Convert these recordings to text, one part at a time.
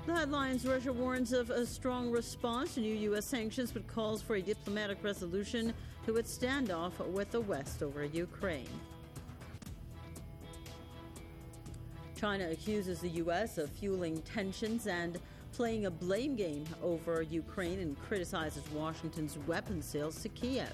The headlines: Russia warns of a strong response to new U.S. sanctions, but calls for a diplomatic resolution to its standoff with the West over Ukraine. China accuses the U.S. of fueling tensions and playing a blame game over Ukraine and criticizes Washington's weapons sales to Kiev.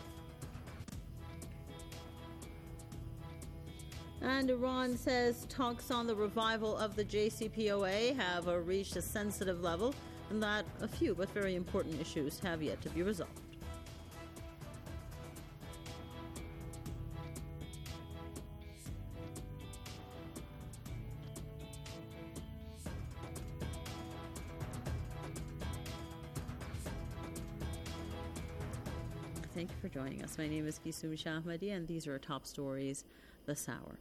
And Iran says talks on the revival of the JCPOA have reached a sensitive level and that a few but very important issues have yet to be resolved. Thank you for joining us. My name is Kisum Shahmadi, and these are our top stories this hour.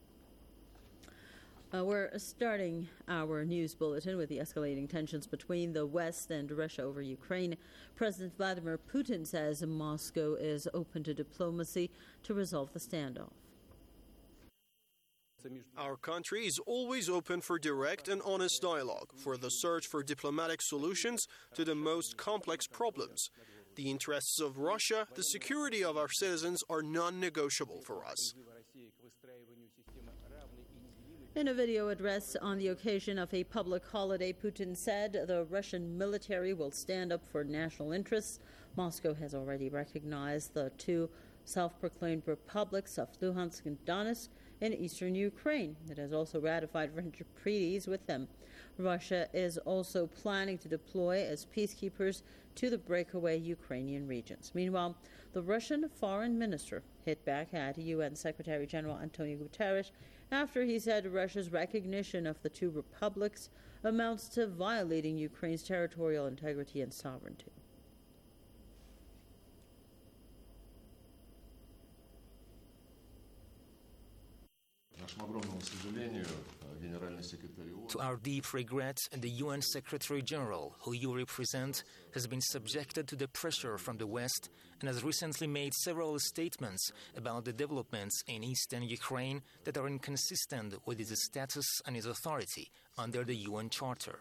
We're starting our news bulletin with the escalating tensions between the West and Russia over Ukraine. President Vladimir Putin says Moscow is open to diplomacy to resolve the standoff. Our country is always open for direct and honest dialogue, for the search for diplomatic solutions to the most complex problems. The interests of Russia, the security of our citizens are non-negotiable for us. In a video address on the occasion of a public holiday, Putin said the Russian military will stand up for national interests. Moscow has already recognized the two self-proclaimed republics of Luhansk and Donetsk in eastern Ukraine. It has also ratified friendship treaties with them. Russia is also planning to deploy as peacekeepers to the breakaway Ukrainian regions. Meanwhile, the Russian foreign minister hit back at UN Secretary General Antonio Guterres after he said Russia's recognition of the two republics amounts to violating Ukraine's territorial integrity and sovereignty. To our deep regret, the UN Secretary General, who you represent, has been subjected to the pressure from the West and has recently made several statements about the developments in eastern Ukraine that are inconsistent with its status and its authority under the UN Charter.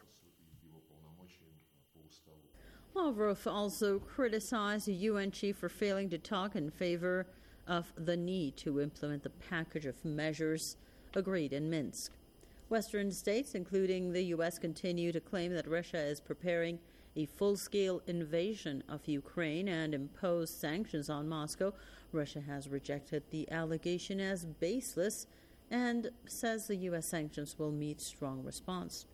Lavrov also criticized the UN chief for failing to talk in favor of the need to implement the package of measures agreed in Minsk. Western states, including the U.S., continue to claim that Russia is preparing a full-scale invasion of Ukraine and impose sanctions on Moscow. Russia has rejected the allegation as baseless and says the U.S. sanctions will meet strong response.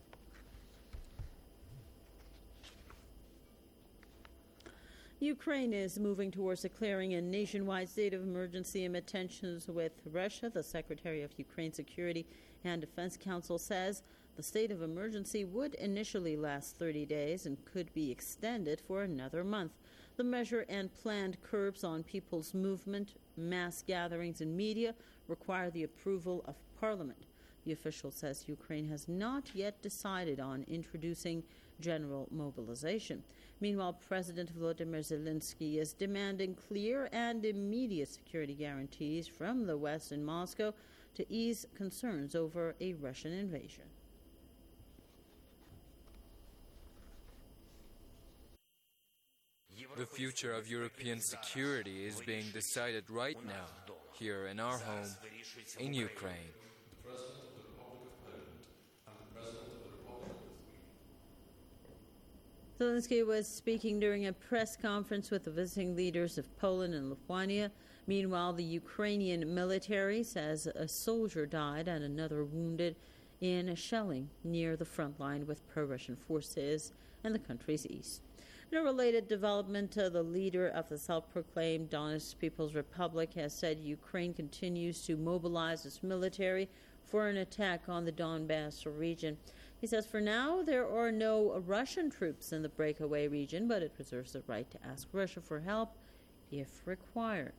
Ukraine is moving towards declaring a nationwide state of emergency amid tensions with Russia. The Secretary of Ukraine Security and Defense Council says the state of emergency would initially last 30 days and could be extended for another month. The measure and planned curbs on people's movement, mass gatherings, and media require the approval of Parliament. The official says Ukraine has not yet decided on introducing general mobilization. Meanwhile, President Volodymyr Zelensky is demanding clear and immediate security guarantees from the West and Moscow to ease concerns over a Russian invasion. The future of European security is being decided right now, here in our home, in Ukraine. Zelensky was speaking during a press conference with the visiting leaders of Poland and Lithuania. Meanwhile, the Ukrainian military says a soldier died and another wounded in a shelling near the front line with pro-Russian forces in the country's east. In a related development, the leader of the self-proclaimed Donetsk People's Republic has said Ukraine continues to mobilize its military for an attack on the Donbass region. He says for now there are no Russian troops in the breakaway region, but it reserves the right to ask Russia for help if required.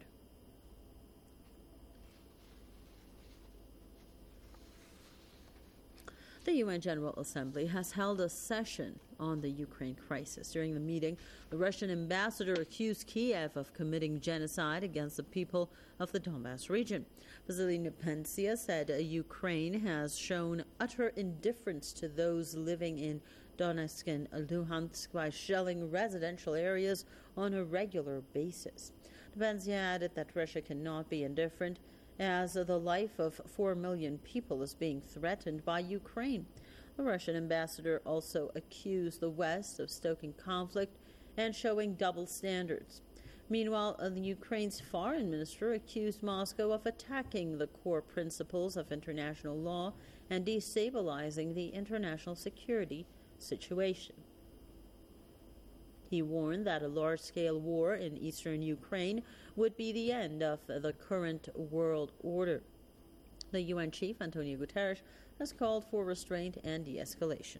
The UN General Assembly has held a session on the Ukraine crisis. During the meeting, the Russian ambassador accused Kiev of committing genocide against the people of the Donbass region. Vasily Nepensia said Ukraine has shown utter indifference to those living in Donetsk and Luhansk by shelling residential areas on a regular basis. Nepensia added that Russia cannot be indifferent as the life of 4 million people is being threatened by Ukraine. The Russian ambassador also accused the West of stoking conflict and showing double standards. Meanwhile, the Ukraine's foreign minister accused Moscow of attacking the core principles of international law and destabilizing the international security situation. He warned that a large-scale war in eastern Ukraine would be the end of the current world order. The UN chief, Antonio Guterres, has called for restraint and de-escalation.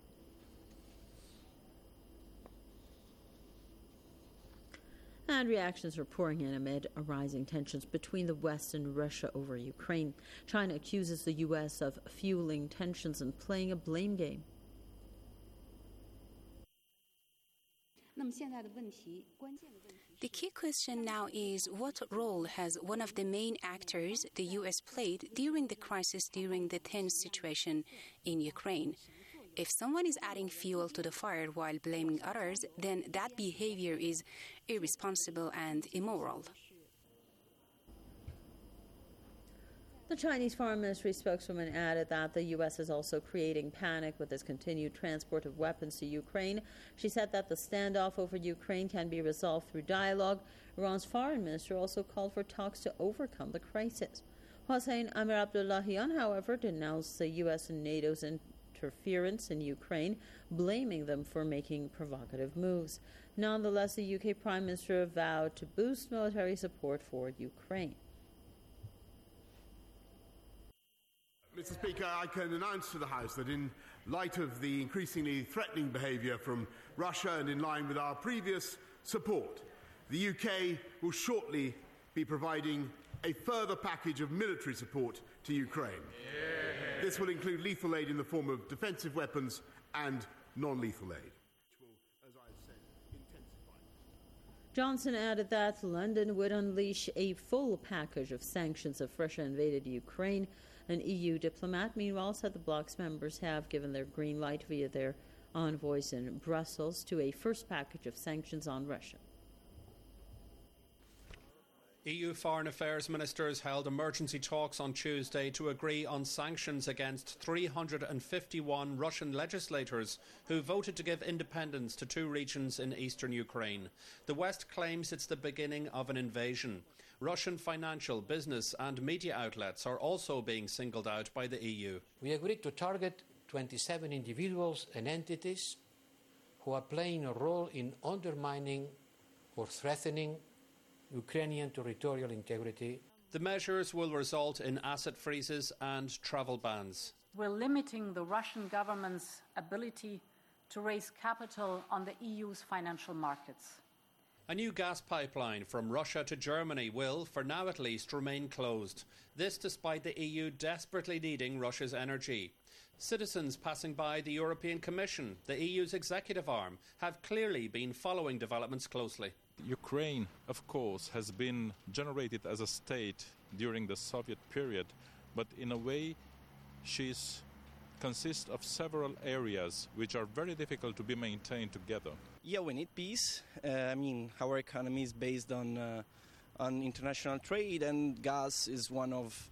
And reactions are pouring in amid rising tensions between the West and Russia over Ukraine. China accuses the U.S. of fueling tensions and playing a blame game. The key question now is what role has one of the main actors, the U.S., played during the crisis, during the tense situation in Ukraine? If someone is adding fuel to the fire while blaming others, then that behavior is irresponsible and immoral. The Chinese Foreign Ministry spokeswoman added that the U.S. is also creating panic with its continued transport of weapons to Ukraine. She said that the standoff over Ukraine can be resolved through dialogue. Iran's foreign minister also called for talks to overcome the crisis. Hossein Amir-Abdollahian, however, denounced the U.S. and NATO's interference in Ukraine, blaming them for making provocative moves. Nonetheless, the UK Prime Minister vowed to boost military support for Ukraine. Mr. Speaker, I can announce to the House that in light of the increasingly threatening behaviour from Russia and in line with our previous support, the UK will shortly be providing a further package of military support to Ukraine. Yeah. This will include lethal aid in the form of defensive weapons and non-lethal aid, which will, as I said, intensify. Johnson added that London would unleash a full package of sanctions if Russia invaded Ukraine. An EU diplomat, meanwhile, said the bloc's members have given their green light via their envoys in Brussels to a first package of sanctions on Russia. EU Foreign Affairs ministers held emergency talks on Tuesday to agree on sanctions against 351 Russian legislators who voted to give independence to 2 regions in eastern Ukraine. The West claims it's the beginning of an invasion. Russian financial, business and media outlets are also being singled out by the EU. We agreed to target 27 individuals and entities who are playing a role in undermining or threatening Ukrainian territorial integrity. The measures will result in asset freezes and travel bans. We're limiting the Russian government's ability to raise capital on the EU's financial markets. A new gas pipeline from Russia to Germany will, for now at least, remain closed. This despite the EU desperately needing Russia's energy. Citizens passing by the European Commission, the EU's executive arm, have clearly been following developments closely. Ukraine, of course, has been generated as a state during the Soviet period, but in a way she consists of several areas which are very difficult to be maintained together. Yeah, we need peace. Our economy is based on international trade, and gas is one of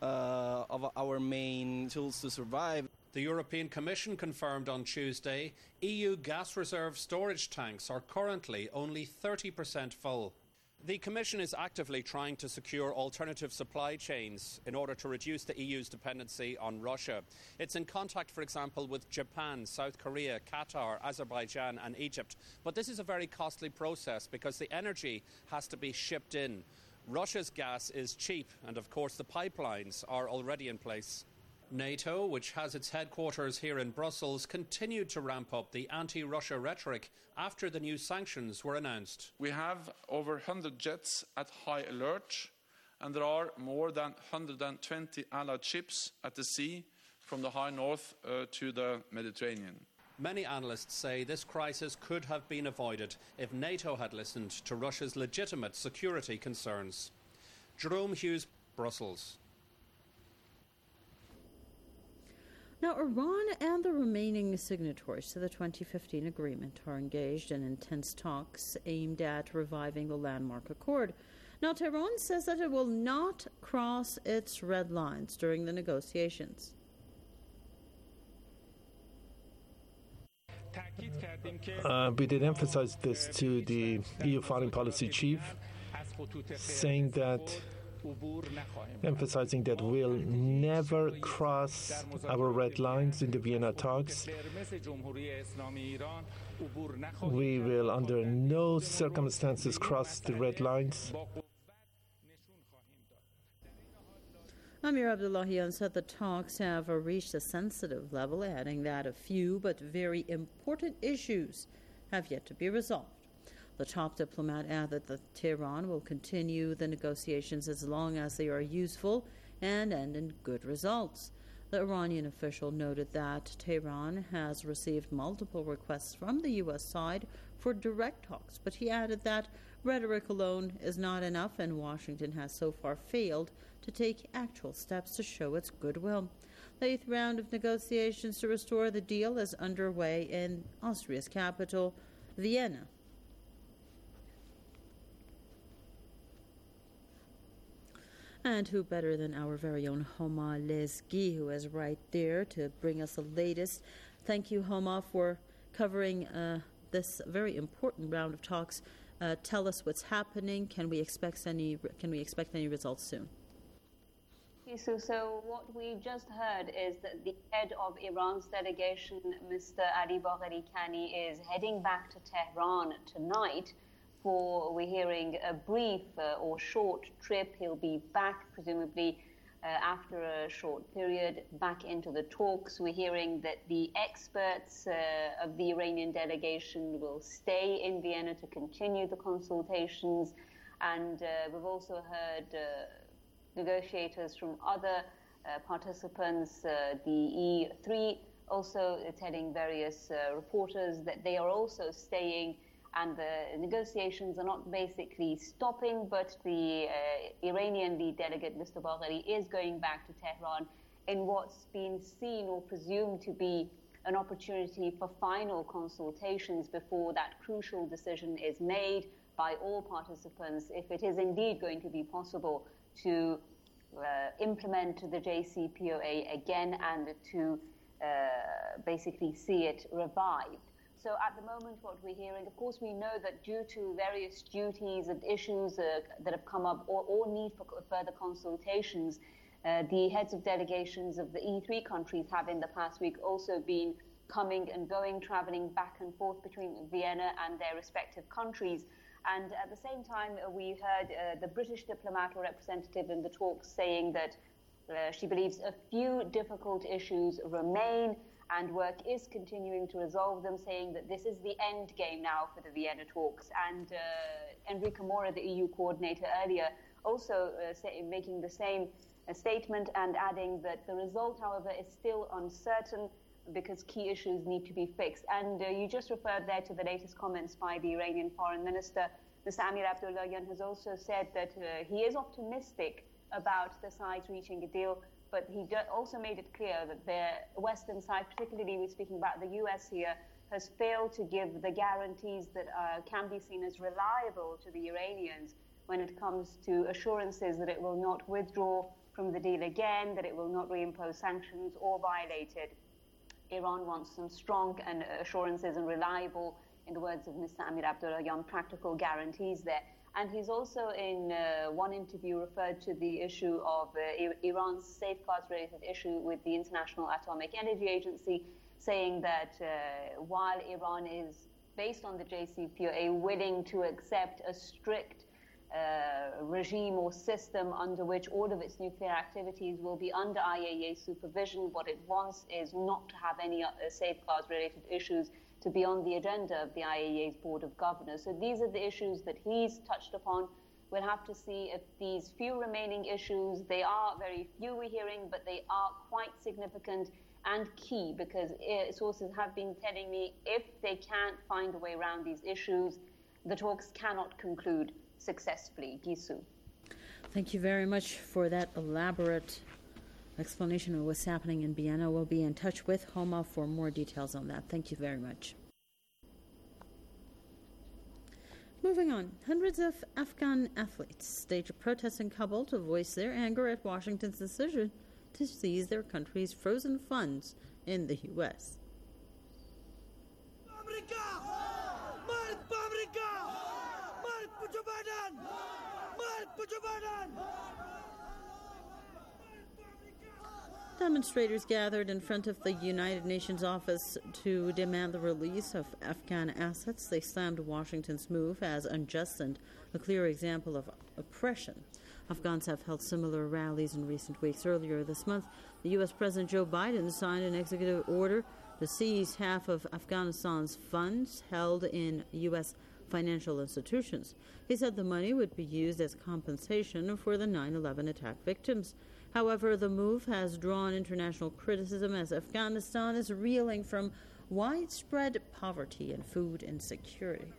our main tools to survive. The European Commission confirmed on Tuesday EU gas reserve storage tanks are currently only 30% full. The Commission is actively trying to secure alternative supply chains in order to reduce the EU's dependency on Russia. It's in contact, for example, with Japan, South Korea, Qatar, Azerbaijan and Egypt. But this is a very costly process because the energy has to be shipped in. Russia's gas is cheap and, of course, the pipelines are already in place. NATO, which has its headquarters here in Brussels, continued to ramp up the anti-Russia rhetoric after the new sanctions were announced. We have over 100 jets at high alert, and there are more than 120 Allied ships at the sea from the high north to the Mediterranean. Many analysts say this crisis could have been avoided if NATO had listened to Russia's legitimate security concerns. Jerome Hughes, Brussels. Now, Iran and the remaining signatories to the 2015 agreement are engaged in intense talks aimed at reviving the landmark accord. Now, Tehran says that it will not cross its red lines during the negotiations. We did emphasize this to the EU foreign policy chief, emphasizing that we'll never cross our red lines in the Vienna talks. We will under no circumstances cross the red lines. Amir Abdullahian said the talks have reached a sensitive level, adding that a few but very important issues have yet to be resolved. The top diplomat added that Tehran will continue the negotiations as long as they are useful and end in good results. The Iranian official noted that Tehran has received multiple requests from the U.S. side for direct talks, but he added that rhetoric alone is not enough and Washington has so far failed to take actual steps to show its goodwill. The 8th round of negotiations to restore the deal is underway in Austria's capital, Vienna. And who better than our very own Homa Lezgi, who is right there to bring us the latest. Thank you, Homa, for covering this very important round of talks. Tell us what's happening. Can we expect any results soon? So what we just heard is that the head of Iran's delegation, Mr. Ali Bagheri Kani, is heading back to Tehran tonight for, we're hearing, a brief or short trip. He'll be back, presumably, after a short period, back into the talks. We're hearing that the experts of the Iranian delegation will stay in Vienna to continue the consultations. And we've also heard negotiators from other participants, the E3, also telling various reporters that they are also staying, and the negotiations are not basically stopping, but the Iranian lead delegate, Mr. Bagheri, is going back to Tehran in what's been seen or presumed to be an opportunity for final consultations before that crucial decision is made by all participants, if it is indeed going to be possible to implement the JCPOA again and to basically see it revived. So at the moment, what we're hearing, of course, we know that due to various duties and issues that have come up or need for further consultations, the heads of delegations of the E3 countries have in the past week also been coming and going, traveling back and forth between Vienna and their respective countries. And at the same time, we heard the British diplomat or representative in the talks saying that she believes a few difficult issues remain and work is continuing to resolve them, saying that this is the end game now for the Vienna talks. And Enrique Mora, the EU coordinator earlier, also making the same statement and adding that the result, however, is still uncertain because key issues need to be fixed. And you just referred there to the latest comments by the Iranian foreign minister. Mr. Amir Abdullahian has also said that he is optimistic about the sides reaching a deal, but he also made it clear that the Western side, particularly we're speaking about the US here, has failed to give the guarantees that can be seen as reliable to the Iranians when it comes to assurances that it will not withdraw from the deal again, that it will not reimpose sanctions or violate it. Iran wants some strong and assurances and reliable, in the words of Mr. Amir Abdullahian, practical guarantees there. And he's also in one interview referred to the issue of Iran's safeguards-related issue with the International Atomic Energy Agency, saying that while Iran is, based on the JCPOA, willing to accept a strict regime or system under which all of its nuclear activities will be under IAEA supervision, what it wants is not to have any safeguards-related issues to be on the agenda of the IAEA's Board of Governors. So these are the issues that he's touched upon. We'll have to see if these few remaining issues, they are very few we're hearing, but they are quite significant and key, because sources have been telling me if they can't find a way around these issues, the talks cannot conclude successfully. Gisu. Thank you very much for that elaborate explanation of what's happening in Vienna. We'll be in touch with Homa for more details on that. Thank you very much. Moving on, hundreds of Afghan athletes staged a protest in Kabul to voice their anger at Washington's decision to seize their country's frozen funds in the U.S. Demonstrators gathered in front of the United Nations office to demand the release of Afghan assets. They slammed Washington's move as unjust and a clear example of oppression. Afghans have held similar rallies in recent weeks. Earlier this month, the U.S. President Joe Biden signed an executive order to seize half of Afghanistan's funds held in U.S. financial institutions. He said the money would be used as compensation for the 9/11 attack victims. However, the move has drawn international criticism as Afghanistan is reeling from widespread poverty and food insecurity.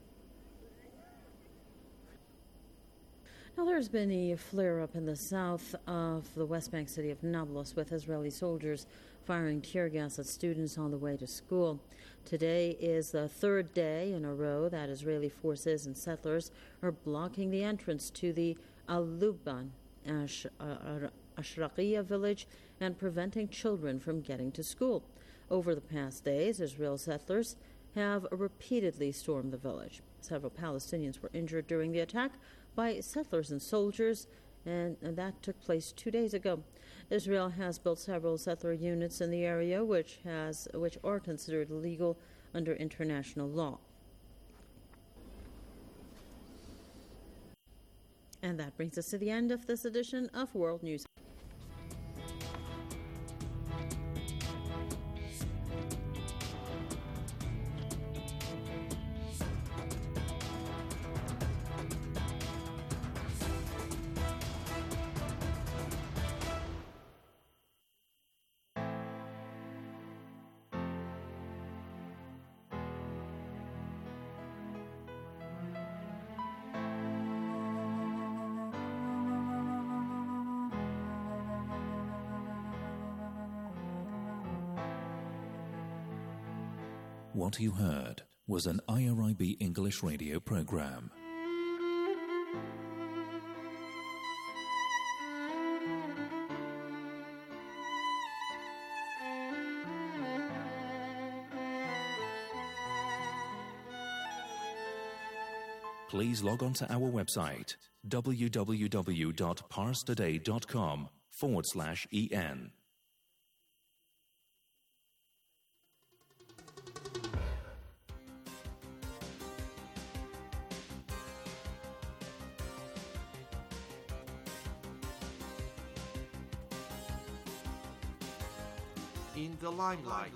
Now, there's been a flare-up in the south of the West Bank city of Nablus, with Israeli soldiers firing tear gas at students on the way to school. Today is the third day in a row that Israeli forces and settlers are blocking the entrance to the Al-Luban Ashraqiya village and preventing children from getting to school. Over the past days, Israeli settlers have repeatedly stormed the village. Several Palestinians were injured during the attack by settlers and soldiers, and that took place 2 days ago. Israel has built several settler units in the area, which are considered illegal under international law. And that brings us to the end of this edition of World News. What you heard was an IRIB English radio program. Please log on to our website www.parstoday.com/en. In the limelight.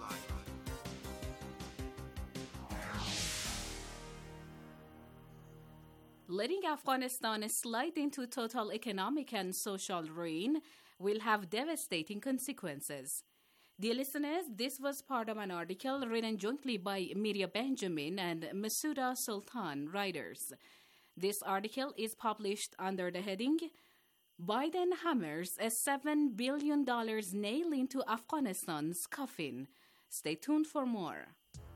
Letting Afghanistan slide into total economic and social ruin will have devastating consequences. Dear listeners, this was part of an article written jointly by Miriam Benjamin and Masuda Sultan, writers. This article is published under the heading Biden hammers a $7 billion nail into Afghanistan's coffin. Stay tuned for more.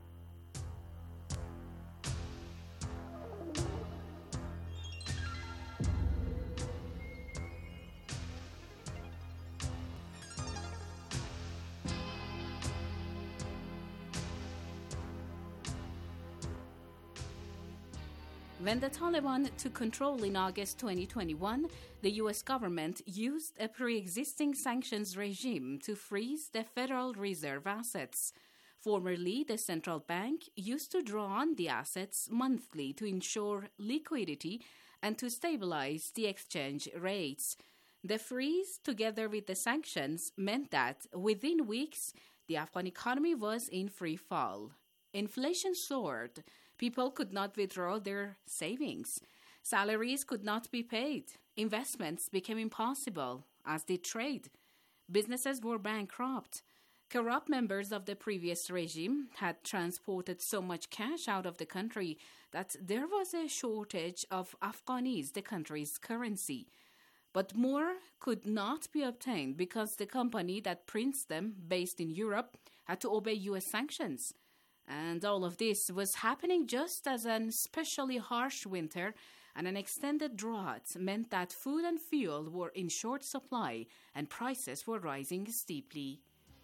When the Taliban took control in August 2021, the U.S. government used a pre-existing sanctions regime to freeze the Federal Reserve assets. Formerly, the central bank used to draw on the assets monthly to ensure liquidity and to stabilize the exchange rates. The freeze, together with the sanctions, meant that within weeks, the Afghan economy was in free fall. Inflation soared. People could not withdraw their savings. Salaries could not be paid. Investments became impossible, as did trade. Businesses were bankrupt. Corrupt members of the previous regime had transported so much cash out of the country that there was a shortage of Afghanis, the country's currency. But more could not be obtained because the company that prints them, based in Europe, had to obey U.S. sanctions. And all of this was happening just as an especially harsh winter and an extended drought meant that food and fuel were in short supply and prices were rising steeply.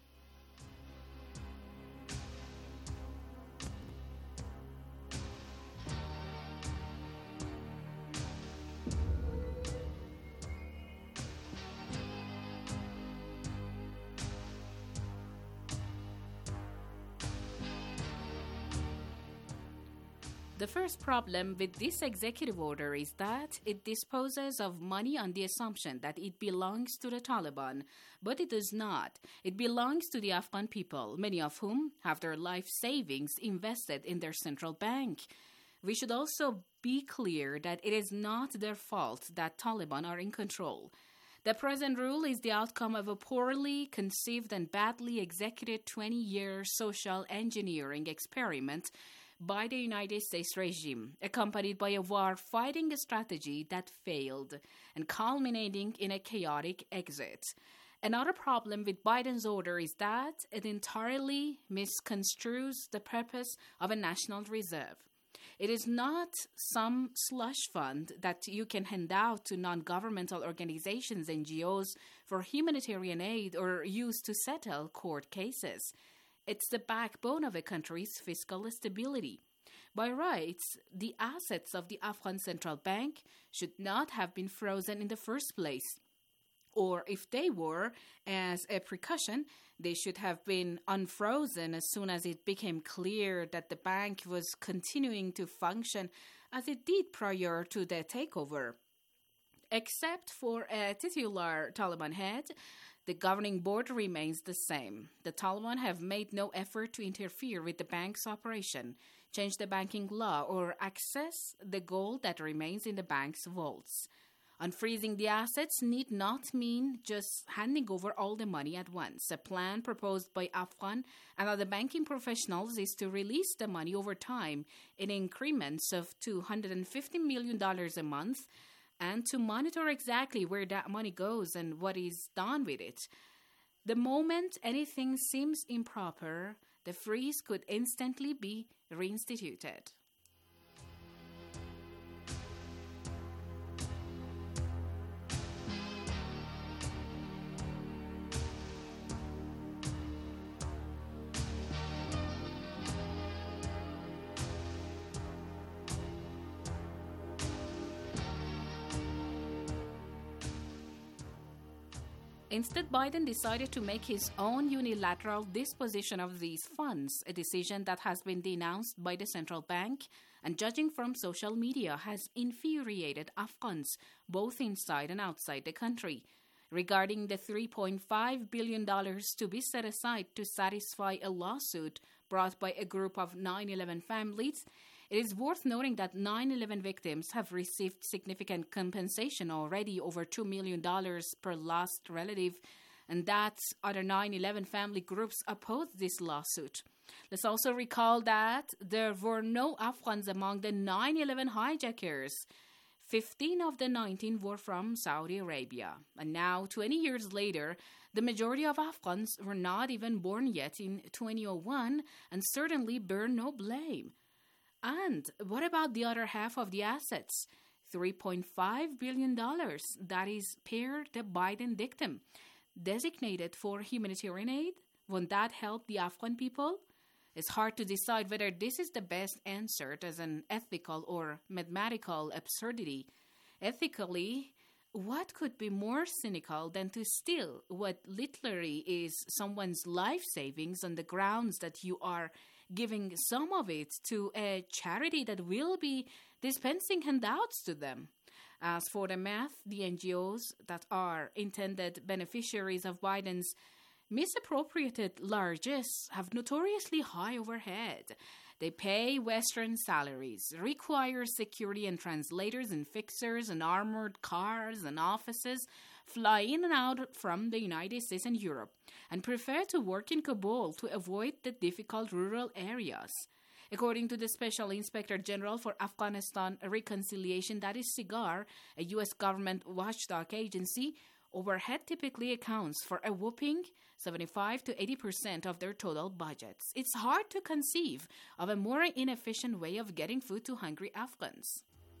The first problem with this executive order is that it disposes of money on the assumption that it belongs to the Taliban, but it does not. It belongs to the Afghan people, many of whom have their life savings invested in their central bank. We should also be clear that it is not their fault that Taliban are in control. The present rule is the outcome of a poorly conceived and badly executed 20-year social engineering experiment by the United States regime, accompanied by a war-fighting strategy that failed and culminating in a chaotic exit. Another problem with Biden's order is that it entirely misconstrues the purpose of a national reserve. It is not some slush fund that you can hand out to non-governmental organizations, NGOs, for humanitarian aid or use to settle court cases. It's the backbone of a country's fiscal stability. By rights, the assets of the Afghan Central Bank should not have been frozen in the first place. Or if they were, as a precaution, they should have been unfrozen as soon as it became clear that the bank was continuing to function as it did prior to the takeover. Except for a titular Taliban head, the governing board remains the same. The Taliban have made no effort to interfere with the bank's operation, change the banking law, or access the gold that remains in the bank's vaults. Unfreezing the assets need not mean just handing over all the money at once. A plan proposed by Afghan and other banking professionals is to release the money over time in increments of $250 million a month, and to monitor exactly where that money goes and what is done with it. The moment anything seems improper, the freeze could instantly be reinstituted. Instead, Biden decided to make his own unilateral disposition of these funds, a decision that has been denounced by the central bank and, judging from social media, has infuriated Afghans, both inside and outside the country. Regarding the $3.5 billion to be set aside to satisfy a lawsuit brought by a group of 9/11 families, it is worth noting that 9/11 victims have received significant compensation already, over $2 million per lost relative, and that other 9/11 family groups opposed this lawsuit. Let's also recall that there were no Afghans among the 9/11 hijackers. 15 of the 19 were from Saudi Arabia. And now, 20 years later, the majority of Afghans were not even born yet in 2001 and certainly bear no blame. And what about the other half of the assets? $3.5 billion, that is per the Biden dictum, designated for humanitarian aid? Won't that help the Afghan people? It's hard to decide whether this is the best answer as an ethical or mathematical absurdity. Ethically, what could be more cynical than to steal what literally is someone's life savings on the grounds that you are giving some of it to a charity that will be dispensing handouts to them? As for the math, the NGOs that are intended beneficiaries of Biden's misappropriated largesse have notoriously high overhead. They pay Western salaries, require security and translators and fixers and armored cars and offices, fly in and out from the United States and Europe, and prefer to work in Kabul to avoid the difficult rural areas. According to the Special Inspector General for Afghanistan Reconciliation, that is SIGAR, a U.S. government watchdog agency, overhead typically accounts for a whopping 75 to 80% of their total budgets. It's hard to conceive of a more inefficient way of getting food to hungry Afghans.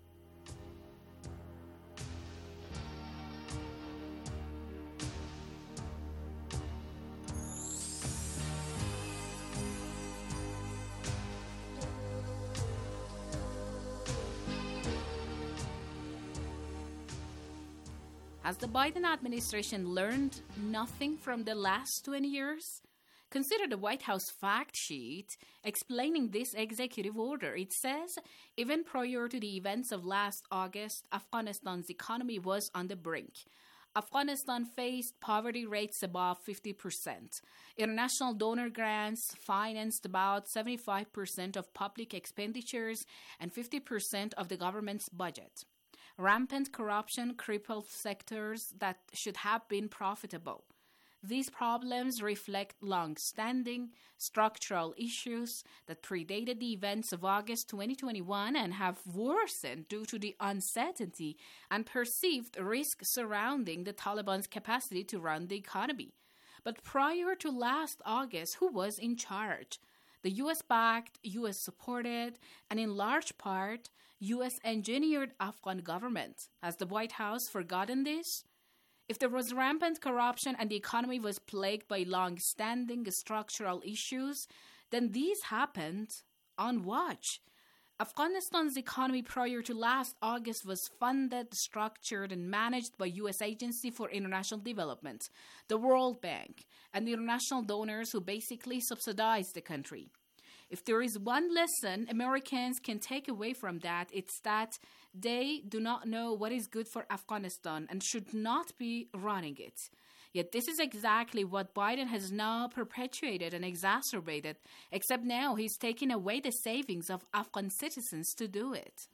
Has the Biden administration learned nothing from the last 20 years? Consider the White House fact sheet explaining this executive order. It says, even prior to the events of last August, Afghanistan's economy was on the brink. Afghanistan faced poverty rates above 50%. International donor grants financed about 75% of public expenditures and 50% of the government's budget. Rampant corruption crippled sectors that should have been profitable. These problems reflect long-standing structural issues that predated the events of August 2021 and have worsened due to the uncertainty and perceived risk surrounding the Taliban's capacity to run the economy. But prior to last August, who was in charge? The U.S.-backed, U.S.-supported, and in large part, U.S.-engineered Afghan government. Has the White House forgotten this? If there was rampant corruption and the economy was plagued by long-standing structural issues, then these happened on watch. Afghanistan's economy prior to last August was funded, structured, and managed by U.S. Agency for International Development, the World Bank, and the international donors who basically subsidized the country. If there is one lesson Americans can take away from that, it's that they do not know what is good for Afghanistan and should not be running it. Yet this is exactly what Biden has now perpetuated and exacerbated, except now he's taking away the savings of Afghan citizens to do it.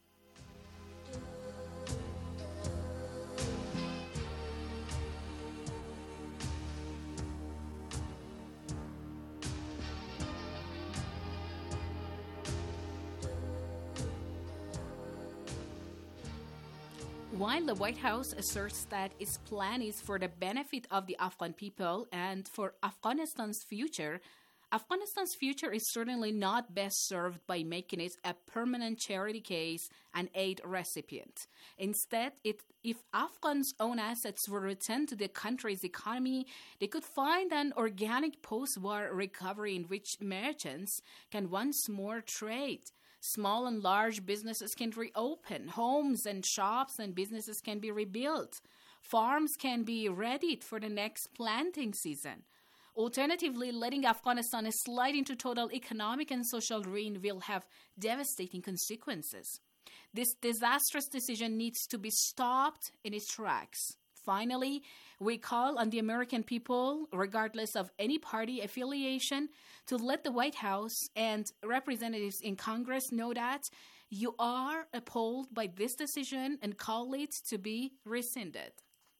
While the White House asserts that its plan is for the benefit of the Afghan people and for Afghanistan's future is certainly not best served by making it a permanent charity case and aid recipient. Instead, if Afghans' own assets were returned to the country's economy, they could find an organic post-war recovery in which merchants can once more trade. Small and large businesses can reopen. Homes and shops and businesses can be rebuilt. Farms can be readied for the next planting season. Alternatively, letting Afghanistan slide into total economic and social ruin will have devastating consequences. This disastrous decision needs to be stopped in its tracks. Finally, we call on the American people, regardless of any party affiliation, to let the White House and representatives in Congress know that you are appalled by this decision and call it to be rescinded.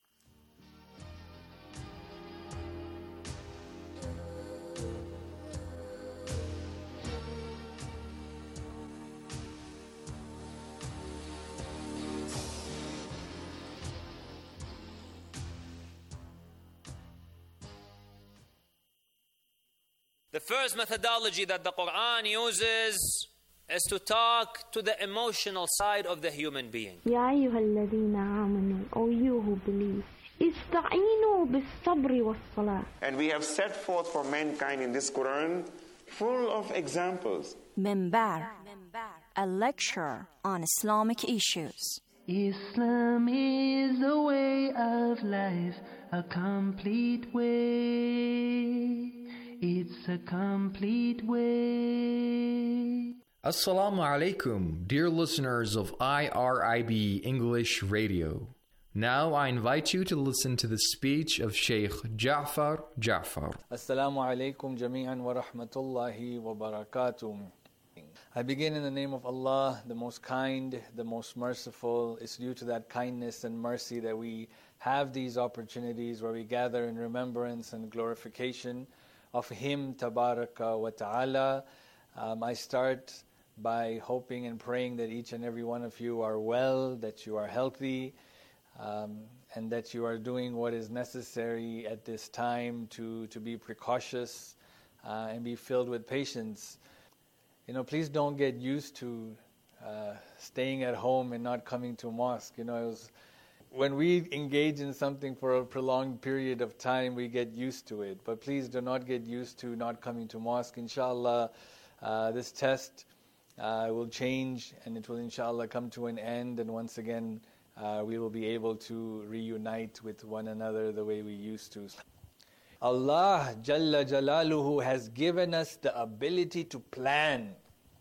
The first methodology that the Quran uses is to talk to the emotional side of the human being. Ya ayyuhalladhina amanu, O you who believe, ista'inu bis-sabri was-salah. And we have set forth for mankind in this Quran full of examples. Minbar, a lecture on Islamic issues. Islam is a way of life, a complete way. It's a complete way. Assalamu alaikum, dear listeners of IRIB English Radio. Now I invite you to listen to the speech of Sheikh Ja'far Ja'far. Assalamu alaikum jami'an wa rahmatullahi wa barakatuh. I begin in the name of Allah, the most kind, the most merciful. It's due to that kindness and mercy that we have these opportunities where we gather in remembrance and glorification of Him, Tabaraka wa Ta'ala. I start by hoping and praying that each and every one of you are well, that you are healthy, and that you are doing what is necessary at this time to be precautious and be filled with patience. Please don't get used to staying at home and not coming to mosque. When we engage in something for a prolonged period of time, we get used to it. But please do not get used to not coming to mosque. Inshallah, this test will change and it will inshallah come to an end. And once again, we will be able to reunite with one another the way we used to. Allah Jalla Jalaluhu has given us the ability to plan.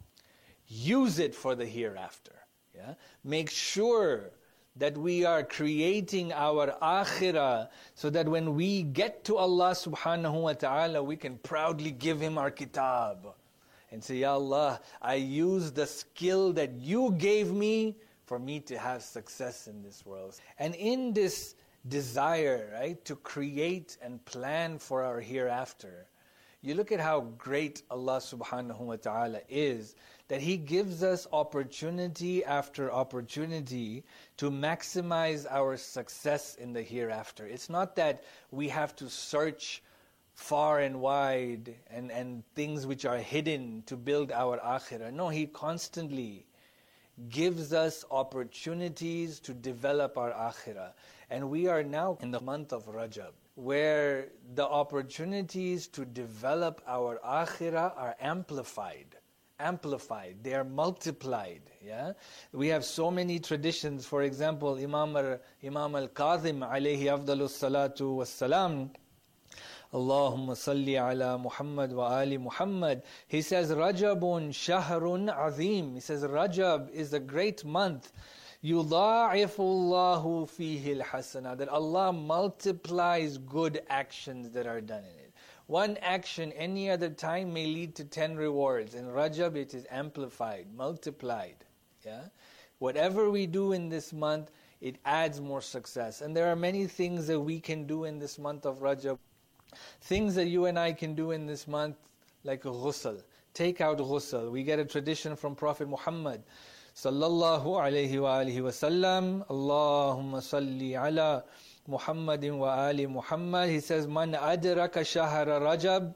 Use it for the hereafter. Yeah? Make sure that we are creating our akhirah so that when we get to Allah subhanahu wa ta'ala, we can proudly give Him our kitab and say, Ya Allah, I use the skill that you gave me for me to have success in this world. And in this desire, right, to create and plan for our hereafter, you look at how great Allah subhanahu wa ta'ala is, that He gives us opportunity after opportunity to maximize our success in the hereafter. It's not that we have to search far and wide and things which are hidden to build our akhirah. No, He constantly gives us opportunities to develop our akhirah. And we are now in the month of Rajab, where the opportunities to develop our akhirah are amplified. They are multiplied. Yeah, we have so many traditions. For example, Imam al-Kadhim alayhi afdalus salatu wassalam, Allahumma salli ala Muhammad wa ali Muhammad. He says, Rajabun shahrun azim. He says, Rajab is a great month. Yudha'ifu Allahu fihi al-hasana. That Allah multiplies good actions that are done in it. One action any other time may lead to 10 rewards. In Rajab it is amplified, multiplied. Yeah, whatever we do in this month, it adds more success. And there are many things that we can do in this month of Rajab. Things that you and I can do in this month, like ghusl. Take out ghusl. We get a tradition from Prophet Muhammad sallallahu alayhi wa alihi wa sallam. Allahumma salli ala Muhammadin wa ali Muhammad. He says, Man adraka shahra Rajab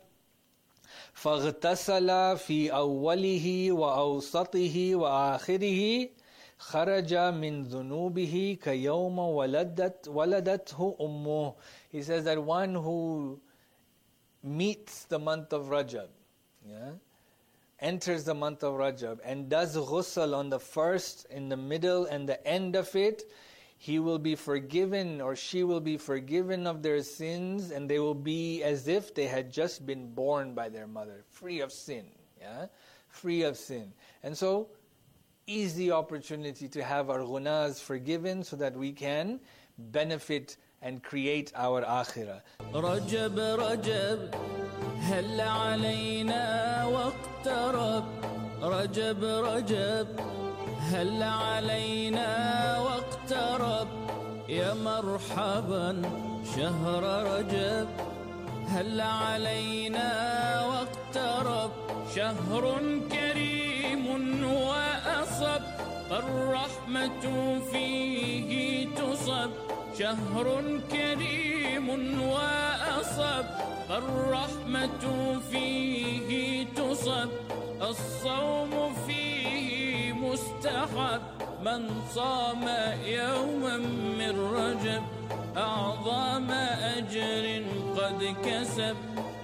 faghtasala fi awwalihi wa awsatihi wa akhirihi kharaja min dhunubihi ka yawma waladathu ummuh. He says that one who meets the month of Rajab, enters the month of Rajab and does ghusl on the first, in the middle and the end of it, he will be forgiven or she will be forgiven of their sins, and they will be as if they had just been born by their mother, free of sin. Free of sin. And so, easy opportunity to have our ghunas forgiven so that we can benefit and create our akhirah. Rajab, Rajab, hal alayna waqtarab. Rajab, Rajab, hal alayna waqtarab. Ya marhaban, shahr Rajab, hal alayna waqtarab. Shahrun kareemun wa asab, الرحمة فيه تصب. شهر كريم وأصب، الرحمة فيه تصب. الصوم فيه مستحب، من صام يوما من رجب أعظم أجر قد كسب.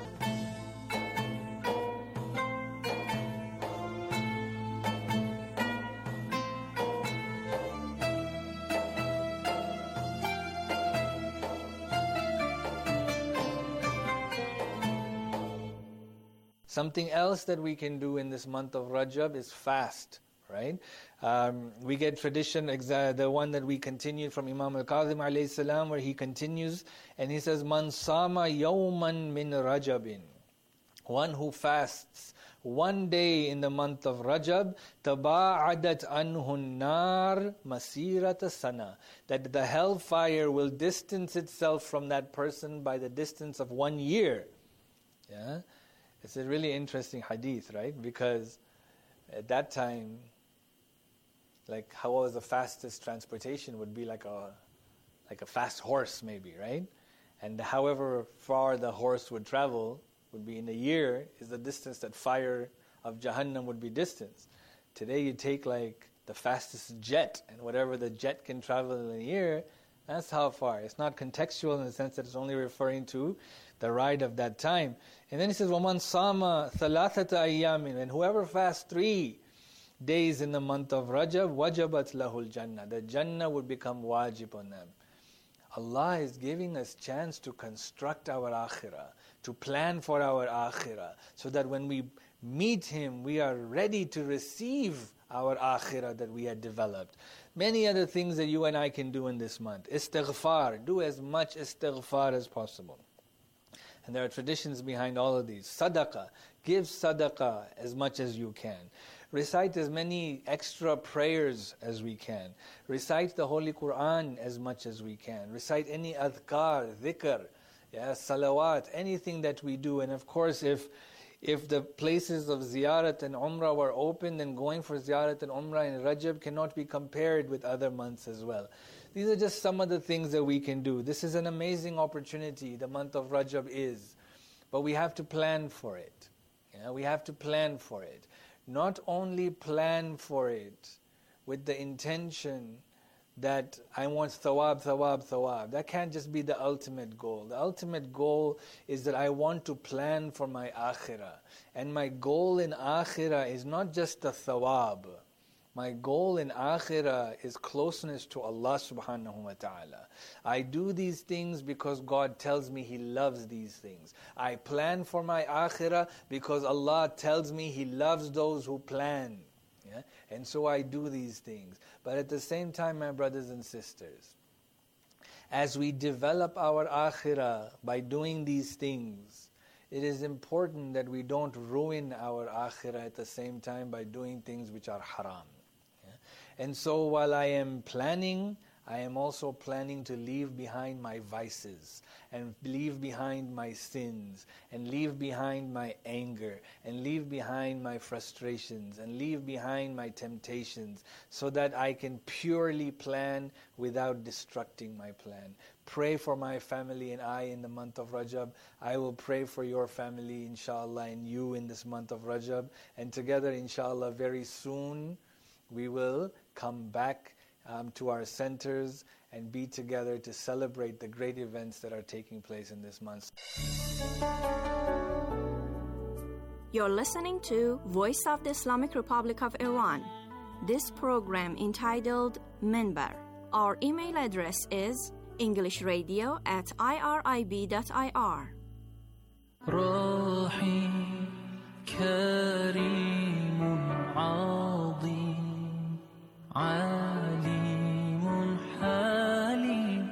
Something else that we can do in this month of Rajab is fast, right? We get tradition, the one that we continued from Imam al-Kadhim alayhi salam, where he continues and he says, Man sama yawman min Rajabin. One who fasts one day in the month of Rajab, تَبَاعَدَتْ عَنْهُ النَّارِ مَسِيرَةَ سَنَةٍ, that the hellfire will distance itself from that person by the distance of 1 year. Yeah, it's a really interesting hadith, right? Because at that time, like how was the fastest transportation would be like a fast horse maybe, right? And however far the horse would travel would be in a year is the distance that fire of Jahannam would be distance. Today you take like the fastest jet, and whatever the jet can travel in a year, that's how far. It's not contextual in the sense that it's only referring to the ride of that time. And then he says, وَمَنْ صَامَ ثَلَاثَةَ أَيَّامٍ, and whoever fasts 3 days in the month of Rajab, وَجَبَتْ لَهُ الْجَنَّةِ, the Jannah would become wajib on them. Allah is giving us chance to construct our akhirah, to plan for our akhirah, so that when we meet Him, we are ready to receive our akhirah that we had developed. Many other things that you and I can do in this month. Istighfar, do as much istighfar as possible. And there are traditions behind all of these. Sadaqah, give sadaqah as much as you can. Recite as many extra prayers as we can. Recite the Holy Quran as much as we can. Recite any adhkar, dhikr, salawat, anything that we do. And of course, if the places of ziyarat and umrah were open, then going for ziyarat and umrah in Rajab cannot be compared with other months as well. These are just some of the things that we can do. This is an amazing opportunity, the month of Rajab is. But we have to plan for it. We have to plan for it. Not only plan for it with the intention that I want thawab, thawab, thawab. That can't just be the ultimate goal. The ultimate goal is that I want to plan for my akhirah. And my goal in akhirah is not just the thawab. My goal in akhirah is closeness to Allah subhanahu wa ta'ala. I do these things because God tells me He loves these things. I plan for my akhirah because Allah tells me He loves those who plan. And so I do these things. But at the same time, my brothers and sisters, as we develop our akhirah by doing these things, it is important that we don't ruin our akhirah at the same time by doing things which are haram. And so while I am planning, I am also planning to leave behind my vices, and leave behind my sins, and leave behind my anger, and leave behind my frustrations, and leave behind my temptations, so that I can purely plan without destructing my plan. Pray for my family and I in the month of Rajab. I will pray for your family, inshallah, and you in this month of Rajab. And together, inshallah, very soon, we will come back to our centers and be together to celebrate the great events that are taking place in this month. You're listening to Voice of the Islamic Republic of Iran. This program entitled Minbar. Our email address is englishradio@irib.ir. رحيم كريم عظيم عليم حليم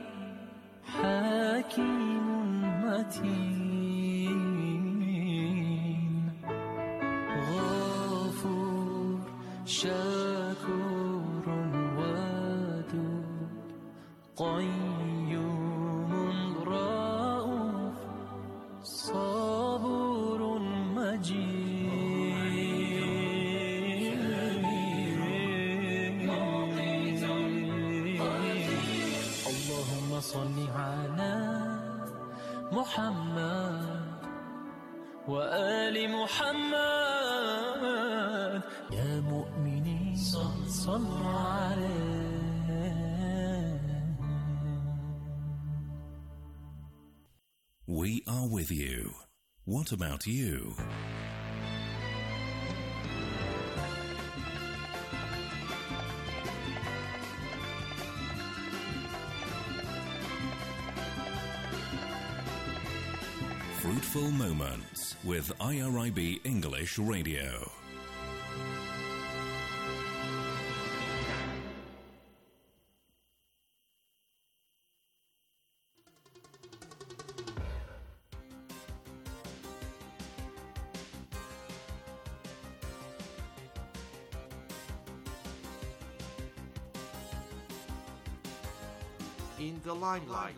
حكيم متين غفور شكور ودود قيوم رؤوف صبور مجيد صل على محمد وآل محمد يا مؤمنين صلوا عليه. We are with you. What about you? Fruitful Moments with IRIB English Radio. In the Limelight.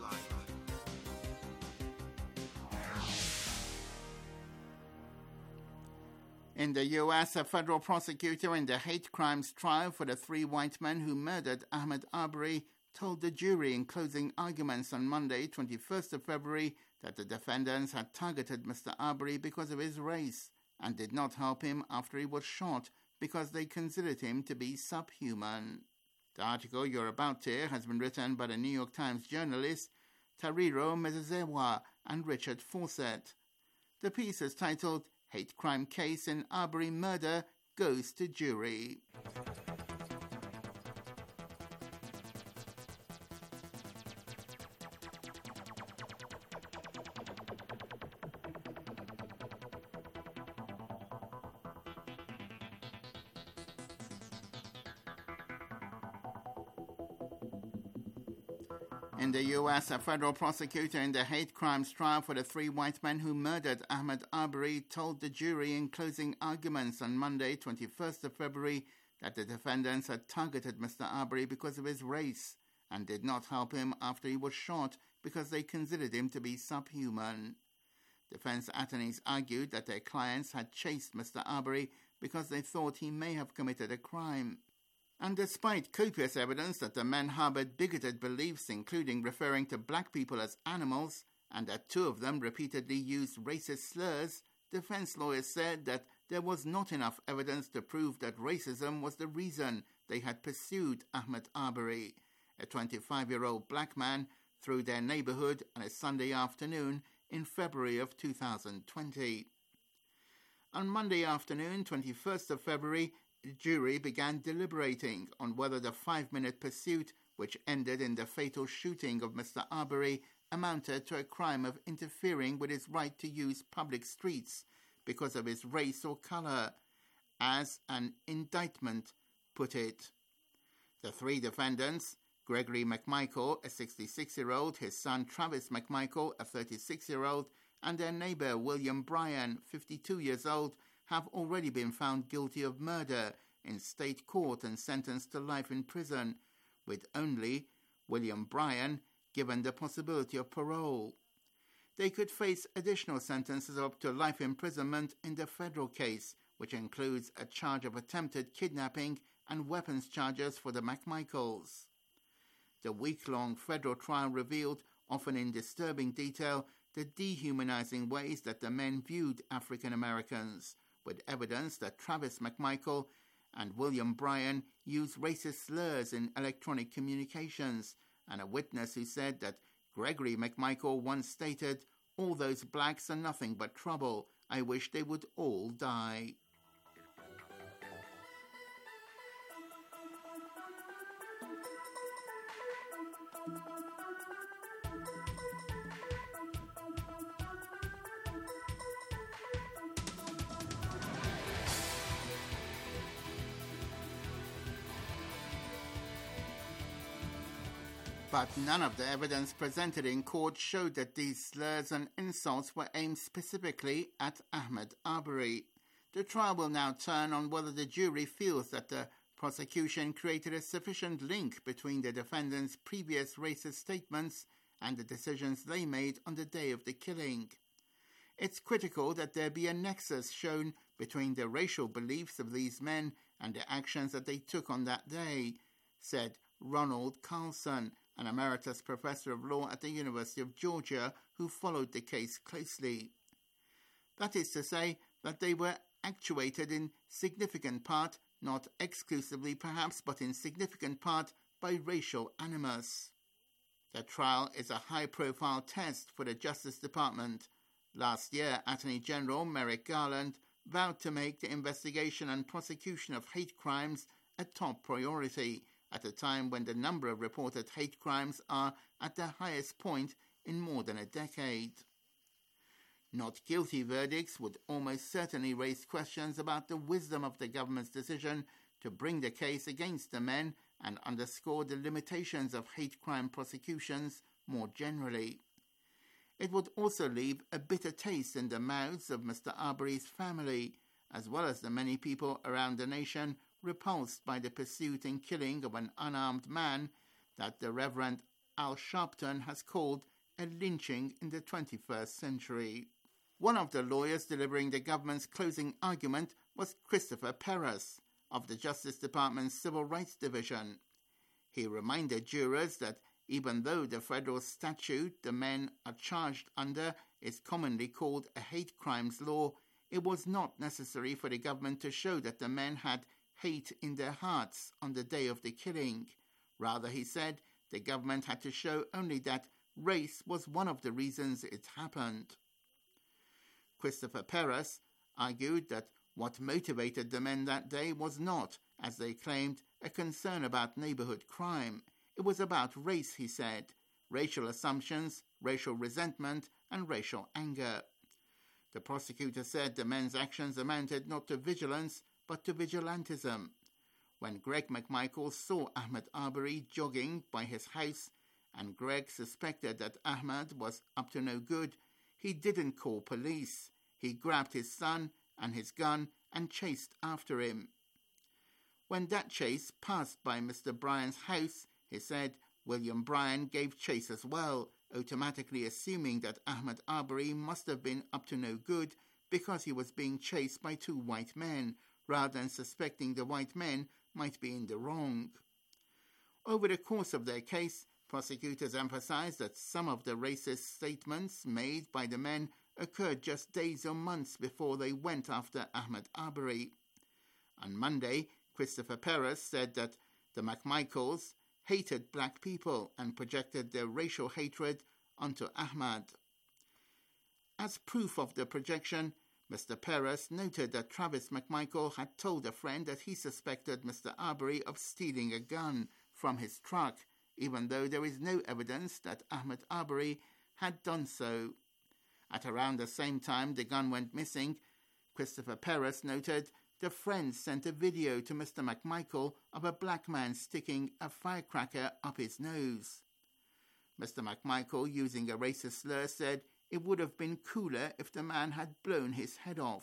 In the U.S., a federal prosecutor in the hate crimes trial for the 3 white men who murdered Ahmaud Arbery told the jury in closing arguments on Monday, 21st of February, that the defendants had targeted Mr. Arbery because of his race and did not help him after he was shot because they considered him to be subhuman. The article you're about to hear has been written by the New York Times journalists Tariro Mezezewa and Richard Fawcett. The piece is titled Hate Crime Case in Arbery Murder Goes to Jury. In the U.S., a federal prosecutor in the hate crimes trial for the 3 white men who murdered Ahmaud Arbery told the jury in closing arguments on Monday, 21st of February, that the defendants had targeted Mr. Arbery because of his race and did not help him after he was shot because they considered him to be subhuman. Defense attorneys argued that their clients had chased Mr. Arbery because they thought he may have committed a crime. And despite copious evidence that the men harbored bigoted beliefs, including referring to black people as animals, and that 2 of them repeatedly used racist slurs, defense lawyers said that there was not enough evidence to prove that racism was the reason they had pursued Ahmaud Arbery, a 25-year-old black man, through their neighborhood on a Sunday afternoon in February of 2020. On Monday afternoon, 21st of February, the jury began deliberating on whether the 5-minute pursuit, which ended in the fatal shooting of Mr. Arbery, amounted to a crime of interfering with his right to use public streets because of his race or color, as an indictment put it. The 3 defendants, Gregory McMichael, a 66-year-old, his son Travis McMichael, a 36-year-old, and their neighbor William Bryan, 52 years old, have already been found guilty of murder in state court and sentenced to life in prison, with only William Bryan given the possibility of parole. They could face additional sentences of up to life imprisonment in the federal case, which includes a charge of attempted kidnapping and weapons charges for the McMichaels. The week-long federal trial revealed, often in disturbing detail, the dehumanizing ways that the men viewed African Americans, with evidence that Travis McMichael and William Bryan used racist slurs in electronic communications, and a witness who said that Gregory McMichael once stated, "All those blacks are nothing but trouble. I wish they would all die." But none of the evidence presented in court showed that these slurs and insults were aimed specifically at Ahmaud Arbery. The trial will now turn on whether the jury feels that the prosecution created a sufficient link between the defendants' previous racist statements and the decisions they made on the day of the killing. It's critical that there be a nexus shown between the racial beliefs of these men and the actions that they took on that day, said Ronald Carlson, an emeritus professor of law at the University of Georgia who followed the case closely. That is to say that they were actuated in significant part, not exclusively perhaps, but in significant part, by racial animus. The trial is a high-profile test for the Justice Department. Last year, Attorney General Merrick Garland vowed to make the investigation and prosecution of hate crimes a top priority, at a time when the number of reported hate crimes are at their highest point in more than a decade. Not guilty verdicts would almost certainly raise questions about the wisdom of the government's decision to bring the case against the men and underscore the limitations of hate crime prosecutions more generally. It would also leave a bitter taste in the mouths of Mr. Arbery's family, as well as the many people around the nation repulsed by the pursuit and killing of an unarmed man that the Reverend Al Sharpton has called a lynching in the 21st century. One of the lawyers delivering the government's closing argument was Christopher Perez of the Justice Department's Civil Rights Division. He reminded jurors that even though the federal statute the men are charged under is commonly called a hate crimes law, it was not necessary for the government to show that the men had hate in their hearts on the day of the killing. Rather, he said, the government had to show only that race was one of the reasons it happened. Christopher Perez argued that what motivated the men that day was not, as they claimed, a concern about neighborhood crime. It was about race, he said, racial assumptions, racial resentment, and racial anger. The prosecutor said the men's actions amounted not to vigilance, but to vigilantism. When Greg McMichael saw Ahmaud Arbery jogging by his house, and Greg suspected that Ahmaud was up to no good, he didn't call police. He grabbed his son and his gun and chased after him. When that chase passed by Mr. Bryan's house, he said William Bryan gave chase as well, automatically assuming that Ahmaud Arbery must have been up to no good because he was being chased by two white men, rather than suspecting the white men might be in the wrong. Over the course of their case, prosecutors emphasized that some of the racist statements made by the men occurred just days or months before they went after Ahmaud Arbery. On Monday, Christopher Perez said that the McMichaels hated black people and projected their racial hatred onto Ahmaud. As proof of the projection, Mr. Perez noted that Travis McMichael had told a friend that he suspected Mr. Arbery of stealing a gun from his truck, even though there is no evidence that Ahmaud Arbery had done so. At around the same time the gun went missing, Christopher Perez noted the friend sent a video to Mr. McMichael of a black man sticking a firecracker up his nose. Mr. McMichael, using a racist slur, said it would have been cooler if the man had blown his head off.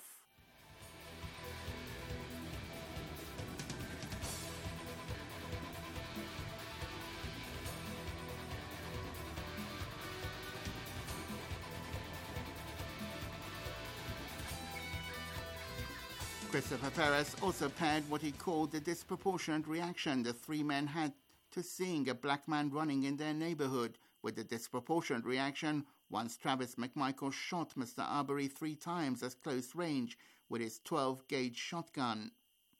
Christopher Perez also paired what he called the disproportionate reaction the three men had to seeing a black man running in their neighborhood with the disproportionate reaction once Travis McMichael shot Mr. Arbery 3 times at close range with his 12-gauge shotgun.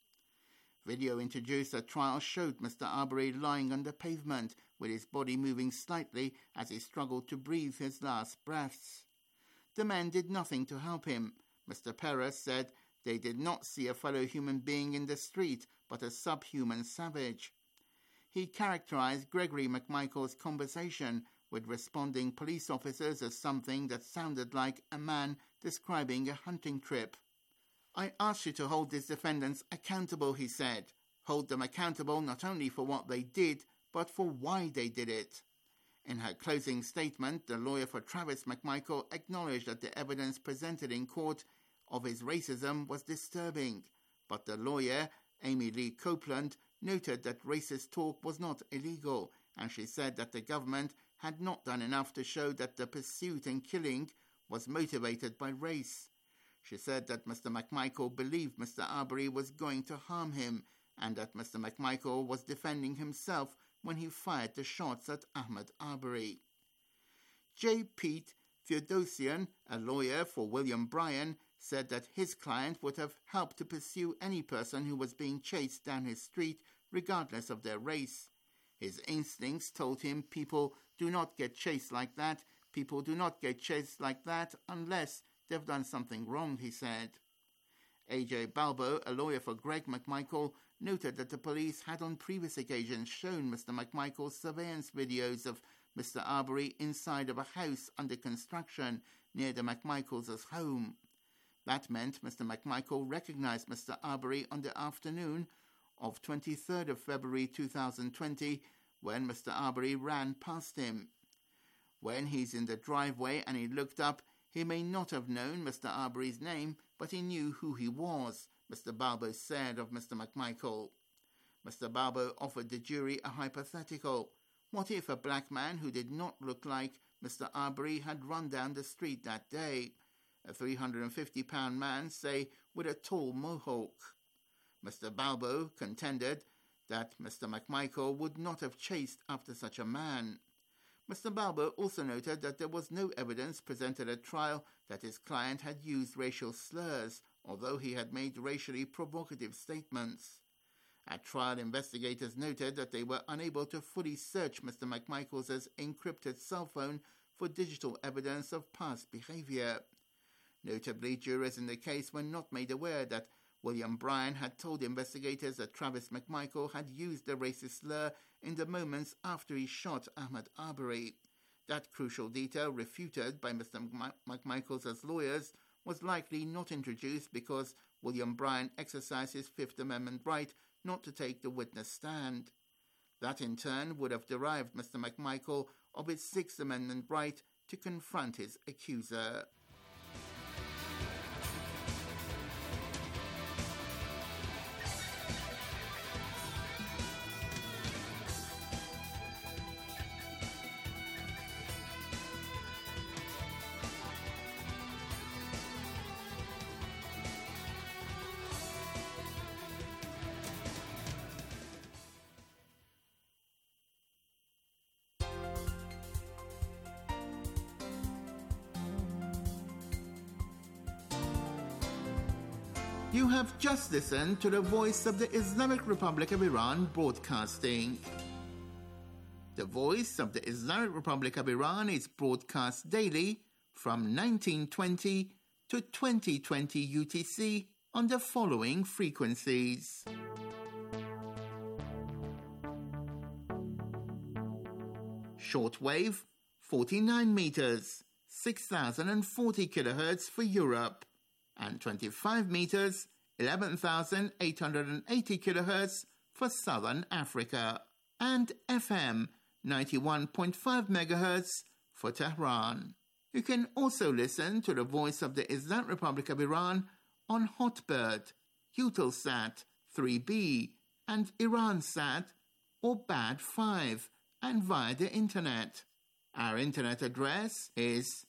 Video introduced at trial showed Mr. Arbery lying on the pavement with his body moving slightly as he struggled to breathe his last breaths. The men did nothing to help him. Mr. Perez said they did not see a fellow human being in the street, but a subhuman savage. He characterized Gregory McMichael's conversation with responding police officers as something that sounded like a man describing a hunting trip. I ask you to hold these defendants accountable, he said. Hold them accountable not only for what they did, but for why they did it. In her closing statement, the lawyer for Travis McMichael acknowledged that the evidence presented in court of his racism was disturbing, but the lawyer, Amy Lee Copeland, noted that racist talk was not illegal, and she said that the government had not done enough to show that the pursuit and killing was motivated by race. She said that Mr. McMichael believed Mr. Arbery was going to harm him, and that Mr. McMichael was defending himself when he fired the shots at Ahmaud Arbery. J. Pete Theodosian, a lawyer for William Bryan, said that his client would have helped to pursue any person who was being chased down his street, regardless of their race. His instincts told him people do not get chased like that. People do not get chased like that unless they've done something wrong, he said. A.J. Balbo, a lawyer for Greg McMichael, noted that the police had on previous occasions shown Mr. McMichael's surveillance videos of Mr. Arbery inside of a house under construction near the McMichaels' home. That meant Mr. McMichael recognized Mr. Arbery on the afternoon of 23rd of February 2020 when Mr. Arbery ran past him. When he's in the driveway and he looked up, he may not have known Mr. Arbery's name, but he knew who he was, Mr. Balbo said of Mr. McMichael. Mr. Balbo offered the jury a hypothetical. What if a black man who did not look like Mr. Arbery had run down the street that day? A 350-pound man, say, with a tall mohawk. Mr. Balbo contended that Mr. McMichael would not have chased after such a man. Mr. Balbo also noted that there was no evidence presented at trial that his client had used racial slurs, although he had made racially provocative statements. At trial, investigators noted that they were unable to fully search Mr. McMichael's encrypted cell phone for digital evidence of past behavior. Notably, jurors in the case were not made aware that William Bryan had told investigators that Travis McMichael had used the racist slur in the moments after he shot Ahmaud Arbery. That crucial detail, refuted by Mr. McMichael's lawyers, was likely not introduced because William Bryan exercised his Fifth Amendment right not to take the witness stand. That in turn would have deprived Mr. McMichael of his Sixth Amendment right to confront his accuser. You have just listened to the Voice of the Islamic Republic of Iran broadcasting. The Voice of the Islamic Republic of Iran is broadcast daily from 1920 to 2020 UTC on the following frequencies. Shortwave, 49 meters, 6,040 kilohertz for Europe, and 25 meters, 11,880 kilohertz for Southern Africa, and FM 91.5 megahertz for Tehran. You can also listen to the Voice of the Islamic Republic of Iran on Hotbird, Eutelsat 3B, and Iransat or BAD 5, and via the internet. Our internet address is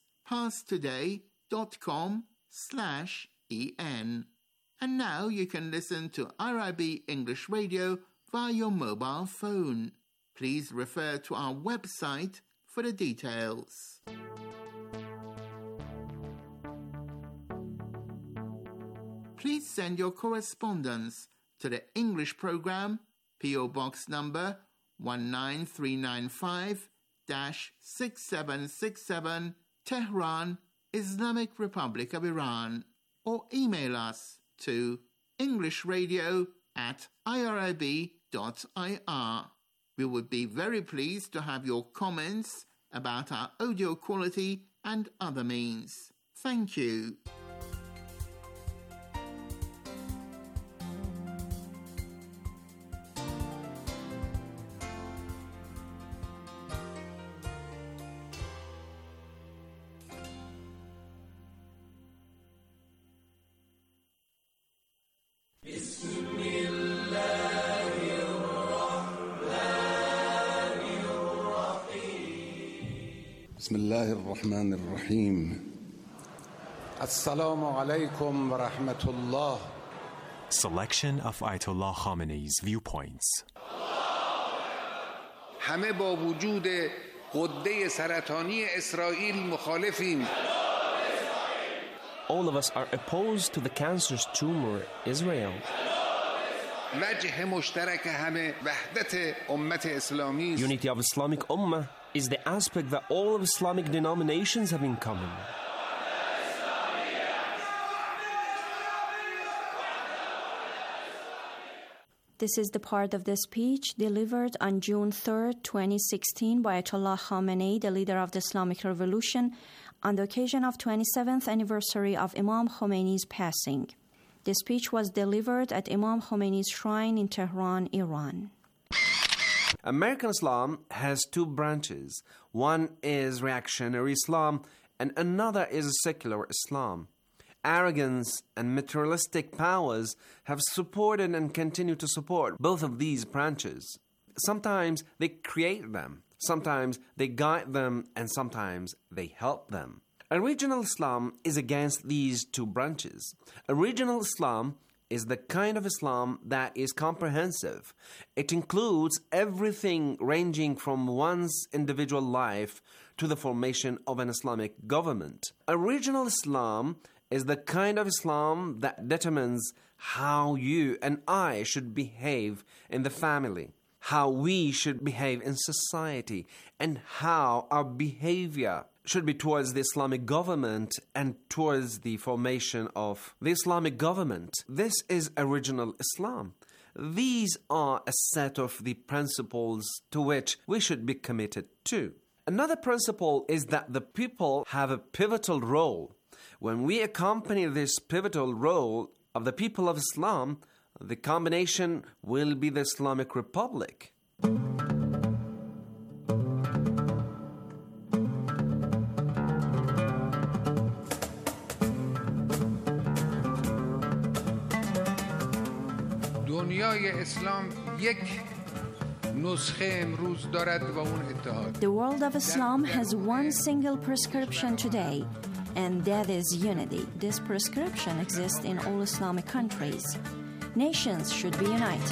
passtoday.com/en. And now you can listen to IRIB English Radio via your mobile phone. Please refer to our website for the details. Please send your correspondence to the English program, PO Box number 19395-6767, Tehran, Islamic Republic of Iran, or email us to englishradio@irib.ir. We would be very pleased to have your comments about our audio quality and other means. Thank you. بسم الله الرحمن الرحيم السلام عليكم ورحمة الله. Selection of Ayatollah Khamenei's viewpoints. همه با وجود غده سرطانی اسرائیل مخالفیم. All of us are opposed to the cancerous tumor Israel. وجه مشترک همه وحدت امت اسلامی. Unity of Islamic Ummah is the aspect that all of Islamic denominations have in common. This is the part of the speech delivered on June 3, 2016 by Ayatollah Khamenei, the leader of the Islamic Revolution, on the occasion of 27th anniversary of Imam Khomeini's passing. The speech was delivered at Imam Khomeini's shrine in Tehran, Iran. American Islam has two branches. One is reactionary Islam and another is secular Islam. Arrogance and materialistic powers have supported and continue to support both of these branches. Sometimes they create them, Sometimes they guide them and sometimes they help them. Original Islam is against these two branches. Original Islam is the kind of Islam that is comprehensive. It includes everything ranging from one's individual life to the formation of an Islamic government. Original Islam is the kind of Islam that determines how you and I should behave in the family, how we should behave in society, and how our behavior should be towards the Islamic government and towards the formation of the Islamic government. This is original Islam. These are a set of the principles to which we should be committed to. Another principle is that the people have a pivotal role. When we accompany this pivotal role of the people of Islam, the combination will be the Islamic Republic. The world of Islam has one single prescription today, and that is unity. This prescription exists in all Islamic countries. Nations should be united.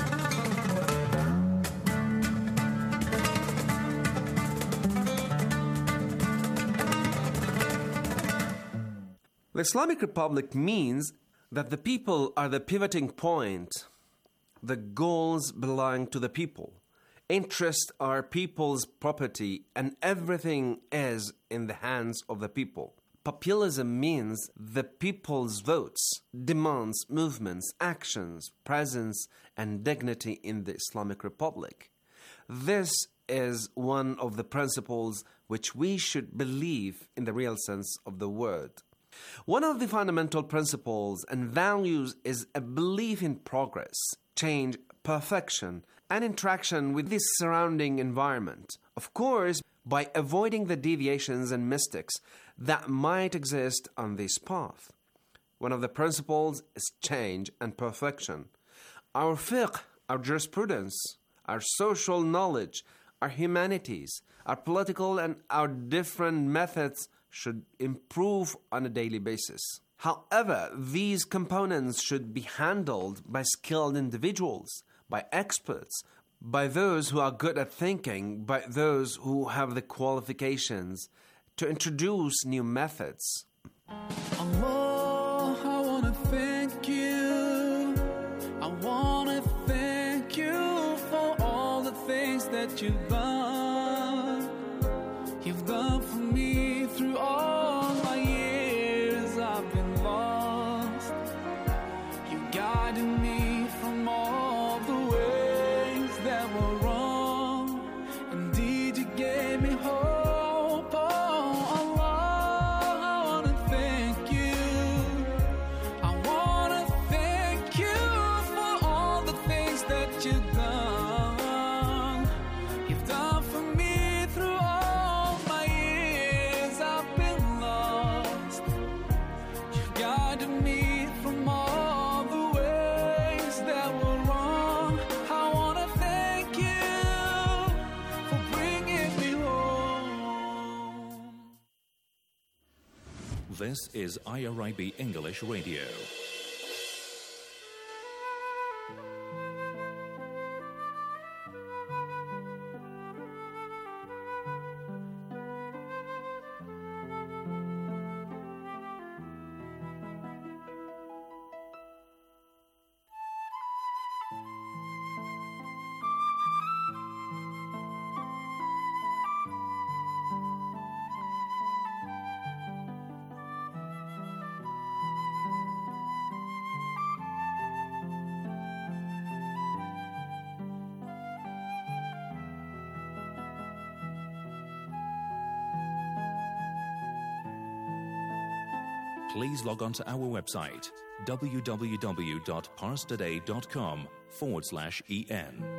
The Islamic Republic means that the people are the pivoting point. The goals belong to the people. Interests are people's property, and everything is in the hands of the people. Populism means the people's votes, demands, movements, actions, presence, and dignity in the Islamic Republic. This is one of the principles which we should believe in the real sense of the word. One of the fundamental principles and values is a belief in progress, change, perfection, and interaction with the surrounding environment. Of course, by avoiding the deviations and mistakes that might exist on this path. One of the principles is change and perfection. Our fiqh, our jurisprudence, our social knowledge, our humanities, our political and our different methods should improve on a daily basis. However, these components should be handled by skilled individuals, by experts, by those who are good at thinking, by those who have the qualifications to introduce new methods. Allah, I want to thank you. I want to thank you for all the things that you've done. You've done for me through all my years. I've been lost. You guided me from all the ways that were wrong. Indeed, you gave me hope. Oh, Allah, I want to thank you. I want to thank you for all the things that you've done. You've done for me through all my years. I've been lost. You've guided me from all the ways that were wrong. I want to thank you for bringing me home. This is IRIB English Radio. Please log on to our website www.parstoday.com/en.